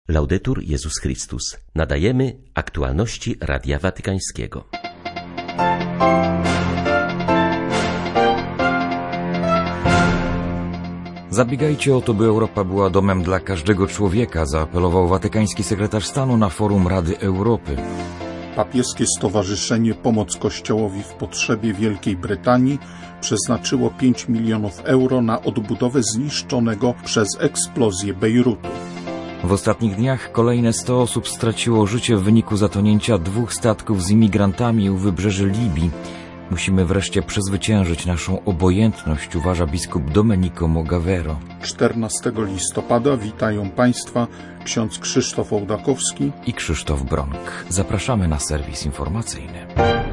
Laudetur Jezus Chrystus. Nadajemy aktualności Radia Watykańskiego. Zabiegajcie o to, by Europa była domem dla każdego człowieka, zaapelował watykański sekretarz stanu na forum Rady Europy. Papieskie Stowarzyszenie Pomoc Kościołowi w Potrzebie Wielkiej Brytanii przeznaczyło 5 milionów euro na odbudowę zniszczonego przez eksplozję Bejrutu. W ostatnich dniach kolejne 100 osób straciło życie w wyniku zatonięcia 2 statków z imigrantami u wybrzeży Libii. Musimy wreszcie przezwyciężyć naszą obojętność, uważa biskup Domenico Mogavero. 14 listopada witają Państwa ksiądz Krzysztof Ołdakowski i Krzysztof Bronk. Zapraszamy na serwis informacyjny.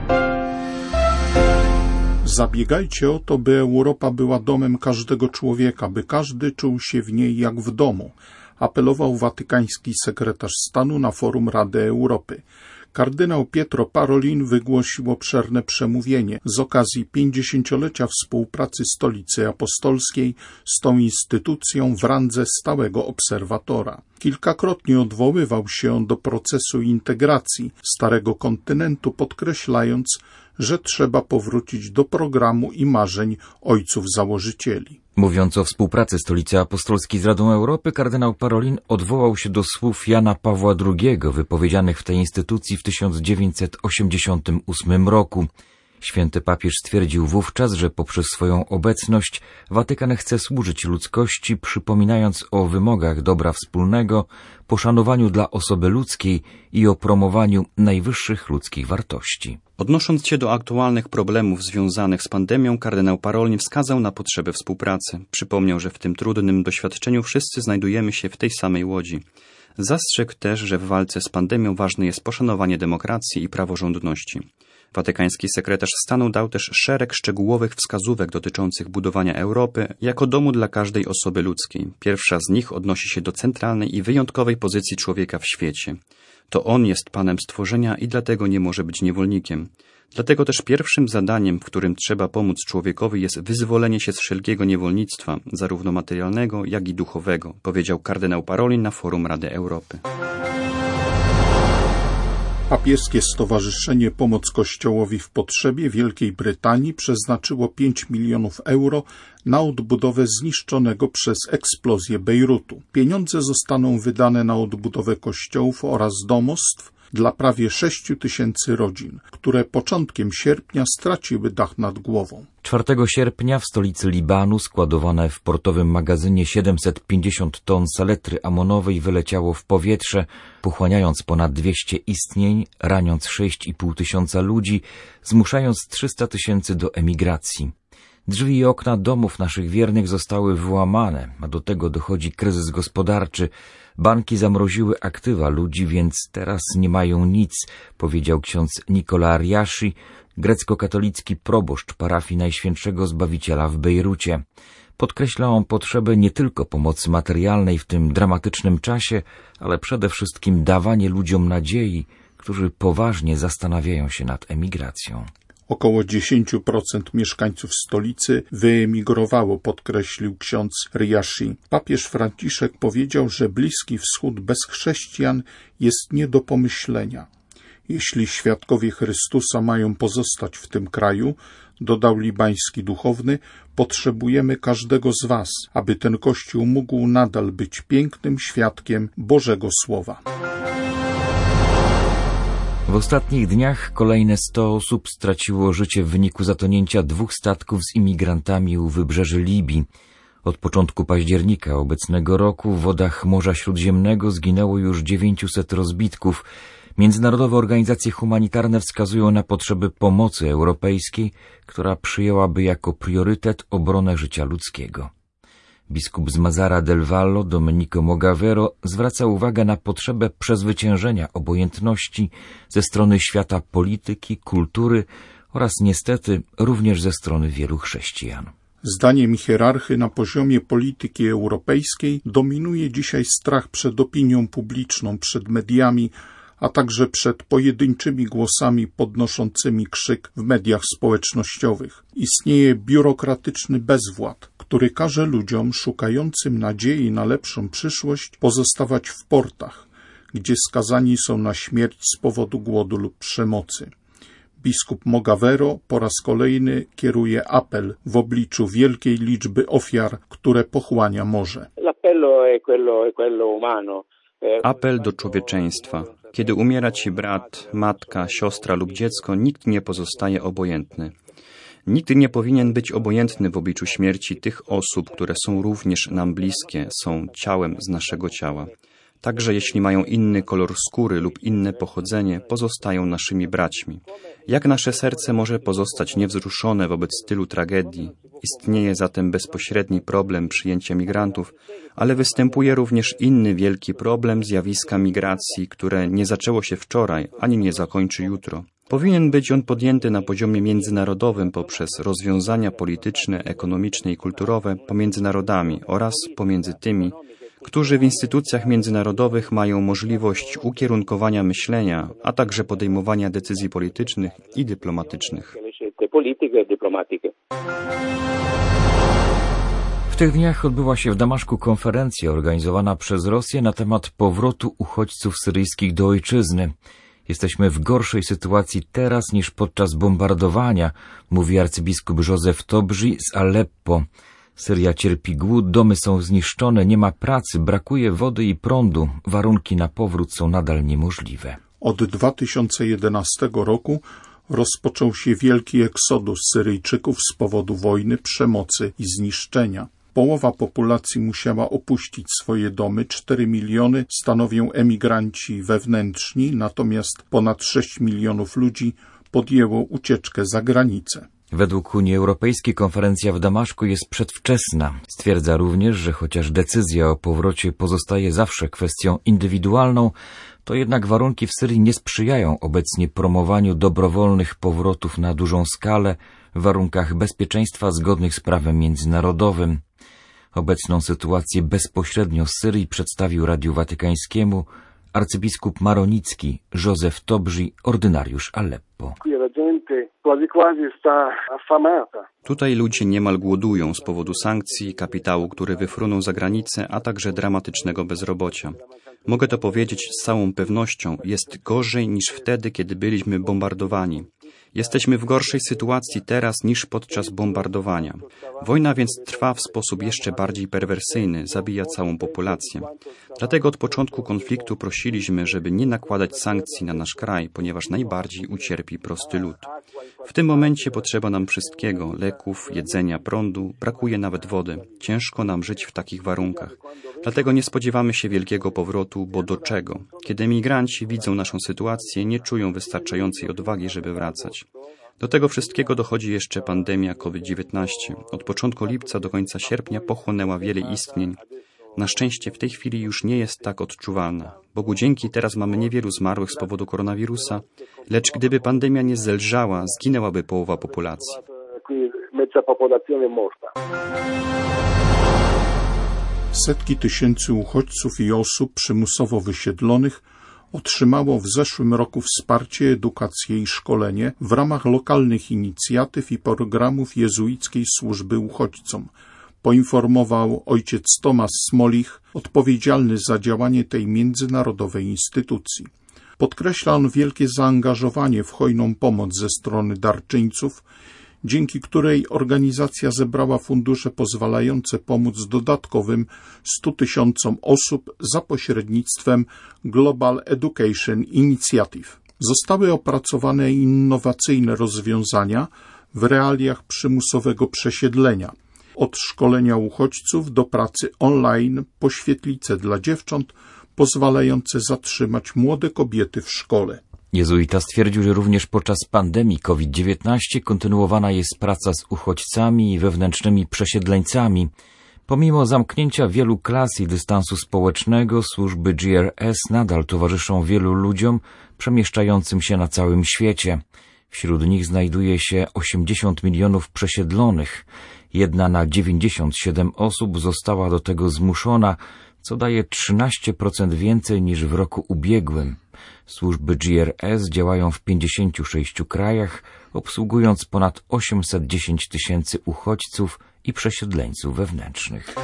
Zabiegajcie o to, by Europa była domem każdego człowieka, by każdy czuł się w niej jak w domu, apelował watykański sekretarz stanu na forum Rady Europy. Kardynał Pietro Parolin wygłosił obszerne przemówienie z okazji 50-lecia współpracy Stolicy Apostolskiej z tą instytucją w randze stałego obserwatora. Kilkakrotnie odwoływał się on do procesu integracji Starego Kontynentu, podkreślając, że trzeba powrócić do programu i marzeń ojców założycieli. Mówiąc o współpracy Stolicy Apostolskiej z Radą Europy, kardynał Parolin odwołał się do słów Jana Pawła II, wypowiedzianych w tej instytucji w 1988 roku. Święty papież stwierdził wówczas, że poprzez swoją obecność Watykan chce służyć ludzkości, przypominając o wymogach dobra wspólnego, poszanowaniu dla osoby ludzkiej i o promowaniu najwyższych ludzkich wartości. Odnosząc się do aktualnych problemów związanych z pandemią, kardynał Parolin wskazał na potrzebę współpracy. Przypomniał, że w tym trudnym doświadczeniu wszyscy znajdujemy się w tej samej łodzi. Zastrzegł też, że w walce z pandemią ważne jest poszanowanie demokracji i praworządności. Watykański sekretarz stanu dał też szereg szczegółowych wskazówek dotyczących budowania Europy jako domu dla każdej osoby ludzkiej. Pierwsza z nich odnosi się do centralnej i wyjątkowej pozycji człowieka w świecie. To on jest Panem stworzenia i dlatego nie może być niewolnikiem. Dlatego też pierwszym zadaniem, w którym trzeba pomóc człowiekowi, jest wyzwolenie się z wszelkiego niewolnictwa, zarówno materialnego, jak i duchowego, powiedział kardynał Parolin na forum Rady Europy. Papieskie Stowarzyszenie Pomoc Kościołowi w Potrzebie Wielkiej Brytanii przeznaczyło 5 milionów euro na odbudowę zniszczonego przez eksplozję Bejrutu. Pieniądze zostaną wydane na odbudowę kościołów oraz domostw dla prawie 6 tysięcy rodzin, które początkiem sierpnia straciły dach nad głową. 4 sierpnia w stolicy Libanu składowane w portowym magazynie 750 ton saletry amonowej wyleciało w powietrze, pochłaniając ponad 200 istnień, raniąc 6,5 tysiąca ludzi, zmuszając 300 tysięcy do emigracji. Drzwi i okna domów naszych wiernych zostały wyłamane, a do tego dochodzi kryzys gospodarczy. Banki zamroziły aktywa ludzi, więc teraz nie mają nic, powiedział ksiądz Nicola Ariaszi, grecko-katolicki proboszcz parafii Najświętszego Zbawiciela w Bejrucie. Podkreśla on potrzebę nie tylko pomocy materialnej w tym dramatycznym czasie, ale przede wszystkim dawanie ludziom nadziei, którzy poważnie zastanawiają się nad emigracją. Około 10% mieszkańców stolicy wyemigrowało, podkreślił ksiądz Riashi. Papież Franciszek powiedział, że Bliski Wschód bez chrześcijan jest nie do pomyślenia. Jeśli świadkowie Chrystusa mają pozostać w tym kraju, dodał libański duchowny, potrzebujemy każdego z was, aby ten Kościół mógł nadal być pięknym świadkiem Bożego Słowa. W ostatnich dniach kolejne 100 osób straciło życie w wyniku zatonięcia 2 statków z imigrantami u wybrzeży Libii. Od początku października obecnego roku w wodach Morza Śródziemnego zginęło już 900 rozbitków. Międzynarodowe organizacje humanitarne wskazują na potrzeby pomocy europejskiej, która przyjęłaby jako priorytet obronę życia ludzkiego. Biskup z Mazara del Vallo, Domenico Mogavero, zwraca uwagę na potrzebę przezwyciężenia obojętności ze strony świata polityki, kultury oraz niestety również ze strony wielu chrześcijan. Zdaniem hierarchy na poziomie polityki europejskiej dominuje dzisiaj strach przed opinią publiczną, przed mediami, a także przed pojedynczymi głosami podnoszącymi krzyk w mediach społecznościowych. Istnieje biurokratyczny bezwład, który każe ludziom szukającym nadziei na lepszą przyszłość pozostawać w portach, gdzie skazani są na śmierć z powodu głodu lub przemocy. Biskup Mogavero po raz kolejny kieruje apel w obliczu wielkiej liczby ofiar, które pochłania morze. Apel do człowieczeństwa. Kiedy umiera ci brat, matka, siostra lub dziecko, nikt nie pozostaje obojętny. Nikt nie powinien być obojętny w obliczu śmierci tych osób, które są również nam bliskie, są ciałem z naszego ciała. Także jeśli mają inny kolor skóry lub inne pochodzenie, pozostają naszymi braćmi. Jak nasze serce może pozostać niewzruszone wobec tylu tragedii? Istnieje zatem bezpośredni problem przyjęcia migrantów, ale występuje również inny wielki problem zjawiska migracji, które nie zaczęło się wczoraj, ani nie zakończy jutro. Powinien być on podjęty na poziomie międzynarodowym poprzez rozwiązania polityczne, ekonomiczne i kulturowe pomiędzy narodami oraz pomiędzy tymi, którzy w instytucjach międzynarodowych mają możliwość ukierunkowania myślenia, a także podejmowania decyzji politycznych i dyplomatycznych. W tych dniach odbyła się w Damaszku konferencja organizowana przez Rosję na temat powrotu uchodźców syryjskich do ojczyzny. Jesteśmy w gorszej sytuacji teraz niż podczas bombardowania, mówi arcybiskup Józef Tobrzy z Aleppo. Syria cierpi głód, domy są zniszczone, nie ma pracy, brakuje wody i prądu. Warunki na powrót są nadal niemożliwe. Od 2011 roku rozpoczął się wielki eksodus Syryjczyków z powodu wojny, przemocy i zniszczenia. Połowa populacji musiała opuścić swoje domy, 4 miliony stanowią emigranci wewnętrzni, natomiast ponad 6 milionów ludzi podjęło ucieczkę za granicę. Według Unii Europejskiej konferencja w Damaszku jest przedwczesna. Stwierdza również, że chociaż decyzja o powrocie pozostaje zawsze kwestią indywidualną, to jednak warunki w Syrii nie sprzyjają obecnie promowaniu dobrowolnych powrotów na dużą skalę w warunkach bezpieczeństwa zgodnych z prawem międzynarodowym. Obecną sytuację bezpośrednio z Syrii przedstawił Radiu Watykańskiemu arcybiskup maronicki Józef Tobrzy, ordynariusz Aleppo. Tutaj ludzie niemal głodują z powodu sankcji, kapitału, który wyfrunął za granicę, a także dramatycznego bezrobocia. Mogę to powiedzieć z całą pewnością, jest gorzej niż wtedy, kiedy byliśmy bombardowani. Jesteśmy w gorszej sytuacji teraz niż podczas bombardowania. Wojna więc trwa w sposób jeszcze bardziej perwersyjny, zabija całą populację. Dlatego od początku konfliktu prosiliśmy, żeby nie nakładać sankcji na nasz kraj, ponieważ najbardziej ucierpi prosty lud. W tym momencie potrzeba nam wszystkiego, leków, jedzenia, prądu, brakuje nawet wody. Ciężko nam żyć w takich warunkach. Dlatego nie spodziewamy się wielkiego powrotu, bo do czego? Kiedy emigranci widzą naszą sytuację, nie czują wystarczającej odwagi, żeby wracać. Do tego wszystkiego dochodzi jeszcze pandemia COVID-19. Od początku lipca do końca sierpnia pochłonęła wiele istnień. Na szczęście w tej chwili już nie jest tak odczuwalna. Bogu dzięki, teraz mamy niewielu zmarłych z powodu koronawirusa, lecz gdyby pandemia nie zelżała, zginęłaby połowa populacji. Setki tysięcy uchodźców i osób przymusowo wysiedlonych otrzymało w zeszłym roku wsparcie, edukację i szkolenie w ramach lokalnych inicjatyw i programów jezuickiej służby uchodźcom, poinformował ojciec Tomasz Smolich, odpowiedzialny za działanie tej międzynarodowej instytucji. Podkreśla on wielkie zaangażowanie w hojną pomoc ze strony darczyńców, dzięki której organizacja zebrała fundusze pozwalające pomóc dodatkowym 100 000 osób za pośrednictwem Global Education Initiative. Zostały opracowane innowacyjne rozwiązania w realiach przymusowego przesiedlenia. Od szkolenia uchodźców do pracy online po świetlice dla dziewcząt pozwalające zatrzymać młode kobiety w szkole. Jezuita stwierdził, że również podczas pandemii COVID-19 kontynuowana jest praca z uchodźcami i wewnętrznymi przesiedleńcami. Pomimo zamknięcia wielu klas i dystansu społecznego, służby GRS nadal towarzyszą wielu ludziom przemieszczającym się na całym świecie. Wśród nich znajduje się 80 milionów przesiedlonych. 1 na 97 osób została do tego zmuszona, co daje 13% więcej niż w roku ubiegłym. Służby GRS działają w 56 krajach, obsługując ponad 810 tysięcy uchodźców i przesiedleńców wewnętrznych.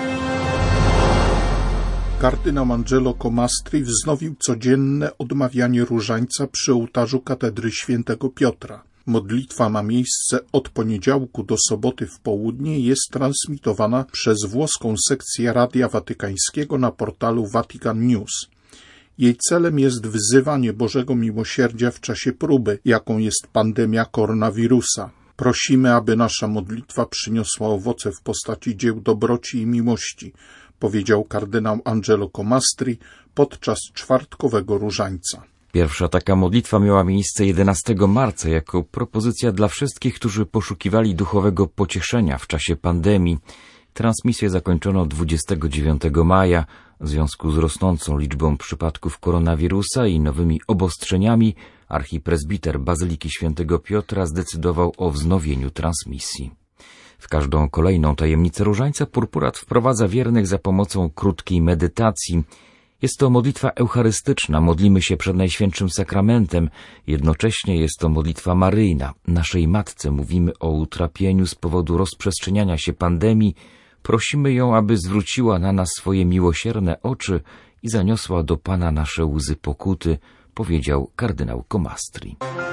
Kardynał Angelo Comastri wznowił codzienne odmawianie różańca przy ołtarzu katedry świętego Piotra. Modlitwa ma miejsce od poniedziałku do soboty w południe i jest transmitowana przez włoską sekcję Radia Watykańskiego na portalu Vatican News. Jej celem jest wzywanie Bożego Miłosierdzia w czasie próby, jaką jest pandemia koronawirusa. Prosimy, aby nasza modlitwa przyniosła owoce w postaci dzieł dobroci i miłości, powiedział kardynał Angelo Comastri podczas czwartkowego różańca. Pierwsza taka modlitwa miała miejsce 11 marca jako propozycja dla wszystkich, którzy poszukiwali duchowego pocieszenia w czasie pandemii. Transmisję zakończono 29 maja. W związku z rosnącą liczbą przypadków koronawirusa i nowymi obostrzeniami archipresbiter Bazyliki Świętego Piotra zdecydował o wznowieniu transmisji. W każdą kolejną tajemnicę różańca purpurat wprowadza wiernych za pomocą krótkiej medytacji. Jest to modlitwa eucharystyczna, modlimy się przed Najświętszym Sakramentem. Jednocześnie jest to modlitwa maryjna. Naszej Matce mówimy o utrapieniu z powodu rozprzestrzeniania się pandemii. Prosimy ją, aby zwróciła na nas swoje miłosierne oczy i zaniosła do Pana nasze łzy pokuty, powiedział kardynał Comastri.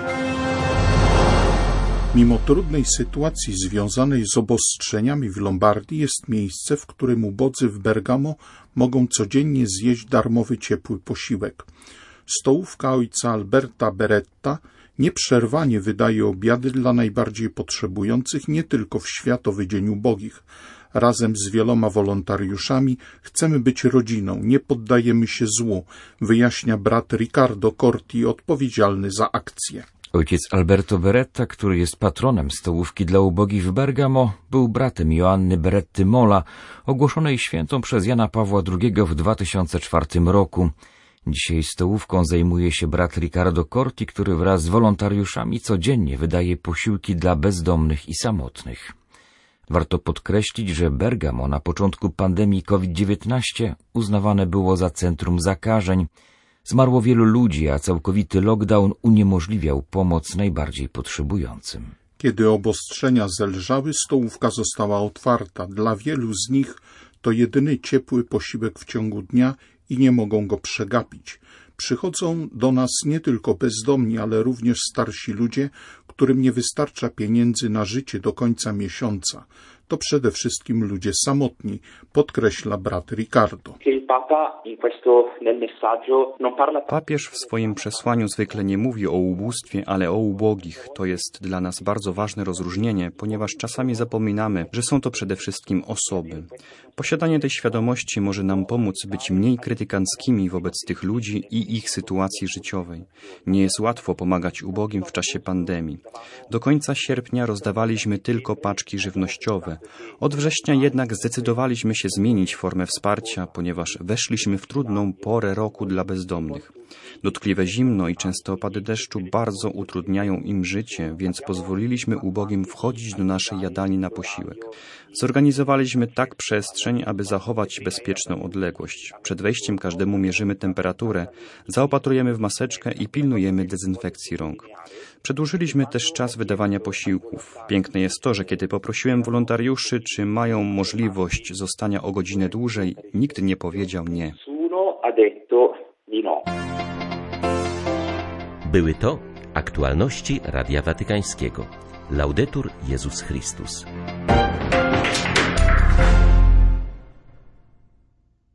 Mimo trudnej sytuacji związanej z obostrzeniami w Lombardii jest miejsce, w którym ubodzy w Bergamo mogą codziennie zjeść darmowy ciepły posiłek. Stołówka ojca Alberta Beretta nieprzerwanie wydaje obiady dla najbardziej potrzebujących nie tylko w Światowy Dzień Ubogich. Razem z wieloma wolontariuszami chcemy być rodziną, nie poddajemy się złu, wyjaśnia brat Riccardo Corti, odpowiedzialny za akcję. Ojciec Alberto Beretta, który jest patronem stołówki dla ubogich w Bergamo, był bratem Joanny Beretty Mola, ogłoszonej świętą przez Jana Pawła II w 2004 roku. Dzisiaj stołówką zajmuje się brat Riccardo Corti, który wraz z wolontariuszami codziennie wydaje posiłki dla bezdomnych i samotnych. Warto podkreślić, że Bergamo na początku pandemii COVID-19 uznawane było za centrum zakażeń. Zmarło wielu ludzi, a całkowity lockdown uniemożliwiał pomoc najbardziej potrzebującym. Kiedy obostrzenia zelżały, stołówka została otwarta. Dla wielu z nich to jedyny ciepły posiłek w ciągu dnia i nie mogą go przegapić. Przychodzą do nas nie tylko bezdomni, ale również starsi ludzie, którym nie wystarcza pieniędzy na życie do końca miesiąca. To przede wszystkim ludzie samotni, podkreśla brat Riccardo. Papież w swoim przesłaniu zwykle nie mówi o ubóstwie, ale o ubogich. To jest dla nas bardzo ważne rozróżnienie, ponieważ czasami zapominamy, że są to przede wszystkim osoby. Posiadanie tej świadomości może nam pomóc być mniej krytykanckimi wobec tych ludzi i ich sytuacji życiowej. Nie jest łatwo pomagać ubogim w czasie pandemii. Do końca sierpnia rozdawaliśmy tylko paczki żywnościowe. Od września jednak zdecydowaliśmy się zmienić formę wsparcia, ponieważ weszliśmy w trudną porę roku dla bezdomnych. Dotkliwe zimno i częste opady deszczu bardzo utrudniają im życie, więc pozwoliliśmy ubogim wchodzić do naszej jadalni na posiłek. Zorganizowaliśmy tak przestrzeń, aby zachować bezpieczną odległość. Przed wejściem każdemu mierzymy temperaturę, zaopatrujemy w maseczkę i pilnujemy dezynfekcji rąk. Przedłużyliśmy też czas wydawania posiłków. Piękne jest to, że kiedy poprosiłem wolontariuszy, czy mają możliwość zostania o godzinę dłużej, nikt nie powiedział nie. Były to aktualności Radia Watykańskiego. Laudetur Jezus Chrystus.